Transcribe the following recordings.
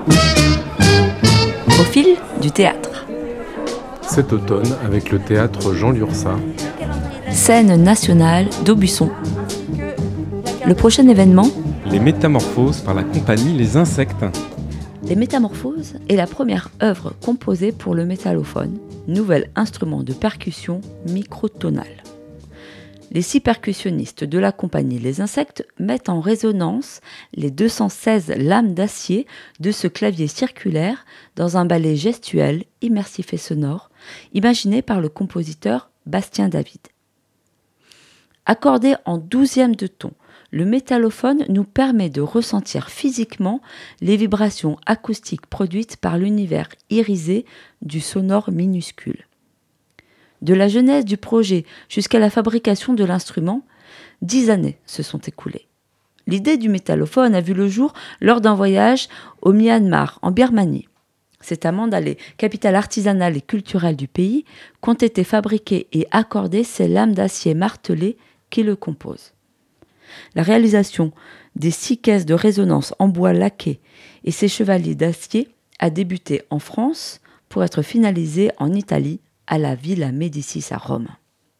Au fil du théâtre. Cet automne, avec le théâtre Jean Lurçat. Scène nationale d'Aubusson. Le prochain événement, Les Métamorphoses par la compagnie Les Insectes. Les Métamorphoses est la première œuvre composée pour le métallophone, nouvel instrument de percussion microtonale. Les 6 percussionnistes de la compagnie Les Insectes mettent en résonance les 216 lames d'acier de ce clavier circulaire dans un ballet gestuel, immersif et sonore, imaginé par le compositeur Bastien David. Accordé en 12e de ton, le métallophone nous permet de ressentir physiquement les vibrations acoustiques produites par l'univers irisé du sonore minuscule. De la genèse du projet jusqu'à la fabrication de l'instrument, 10 années se sont écoulées. L'idée du métallophone a vu le jour lors d'un voyage au Myanmar, en Birmanie. C'est à Mandalay, capitale artisanale et culturelle du pays, qu'ont été fabriquées et accordées ces lames d'acier martelées qui le composent. La réalisation des 6 caisses de résonance en bois laqué et ces chevaliers d'acier a débuté en France pour être finalisée en Italie, à la Villa Médicis à Rome.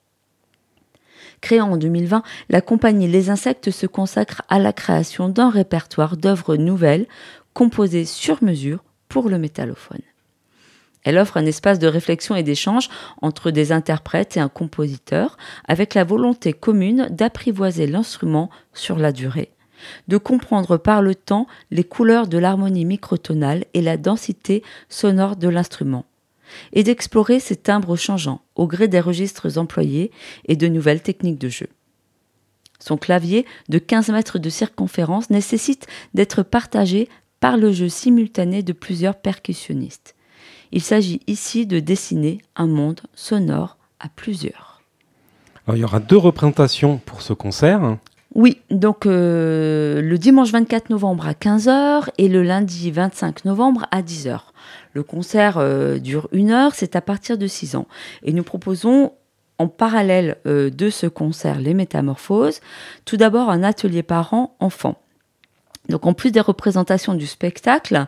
Créée en 2020, la compagnie Les Insectes se consacre à la création d'un répertoire d'œuvres nouvelles composées sur mesure pour le métallophone. Elle offre un espace de réflexion et d'échange entre des interprètes et un compositeur, avec la volonté commune d'apprivoiser l'instrument sur la durée, de comprendre par le temps les couleurs de l'harmonie microtonale et la densité sonore de l'instrument, et d'explorer ses timbres changeants au gré des registres employés et de nouvelles techniques de jeu. Son clavier de 15 mètres de circonférence nécessite d'être partagé par le jeu simultané de plusieurs percussionnistes. Il s'agit ici de dessiner un monde sonore à plusieurs. Alors, il y aura 2 représentations pour ce concert. Oui, donc le dimanche 24 novembre à 15h et le lundi 25 novembre à 10h. Le concert dure 1 heure, c'est à partir de 6 ans. Et nous proposons en parallèle de ce concert Les Métamorphoses, tout d'abord un atelier parents-enfants. Donc en plus des représentations du spectacle,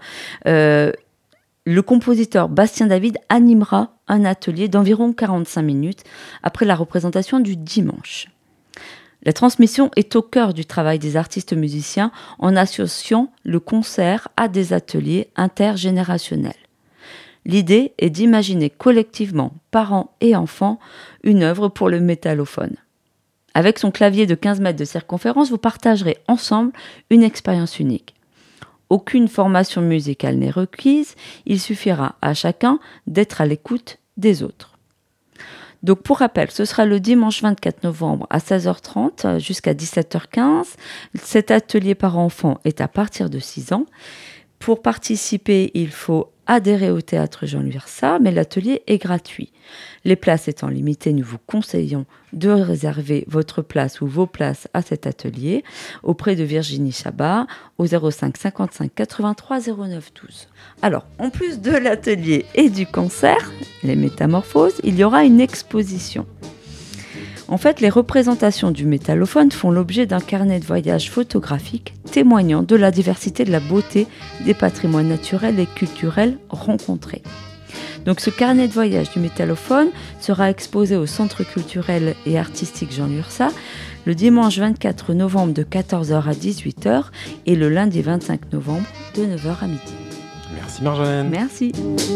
le compositeur Bastien David animera un atelier d'environ 45 minutes après la représentation du dimanche. La transmission est au cœur du travail des artistes musiciens en associant le concert à des ateliers intergénérationnels. L'idée est d'imaginer collectivement, parents et enfants, une œuvre pour le métallophone. Avec son clavier de 15 mètres de circonférence, vous partagerez ensemble une expérience unique. Aucune formation musicale n'est requise, il suffira à chacun d'être à l'écoute des autres. Donc pour rappel, ce sera le dimanche 24 novembre à 16h30 jusqu'à 17h15. Cet atelier par enfant est à partir de 6 ans. Pour participer, il faut adhérer au théâtre Jean Lurçat, mais l'atelier est gratuit. Les places étant limitées, nous vous conseillons de réserver votre place ou vos places à cet atelier auprès de Virginie Chabat au 05 55 83 09 12. Alors, en plus de l'atelier et du concert, Les Métamorphoses, il y aura une exposition. En fait, les représentations du métallophone font l'objet d'un carnet de voyage photographique témoignant de la diversité, de la beauté des patrimoines naturels et culturels rencontrés. Donc ce carnet de voyage du métallophone sera exposé au Centre culturel et artistique Jean Lurçat le dimanche 24 novembre de 14h à 18h et le lundi 25 novembre de 9h à midi. Merci Marjolaine. Merci.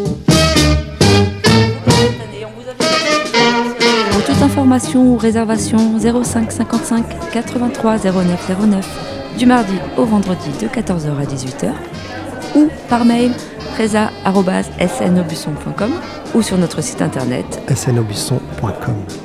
Pour toute information ou réservation, 05 55 83 09 09 du mardi au vendredi de 14h à 18h ou par mail presa@snaubusson.com ou sur notre site internet snaubusson.com.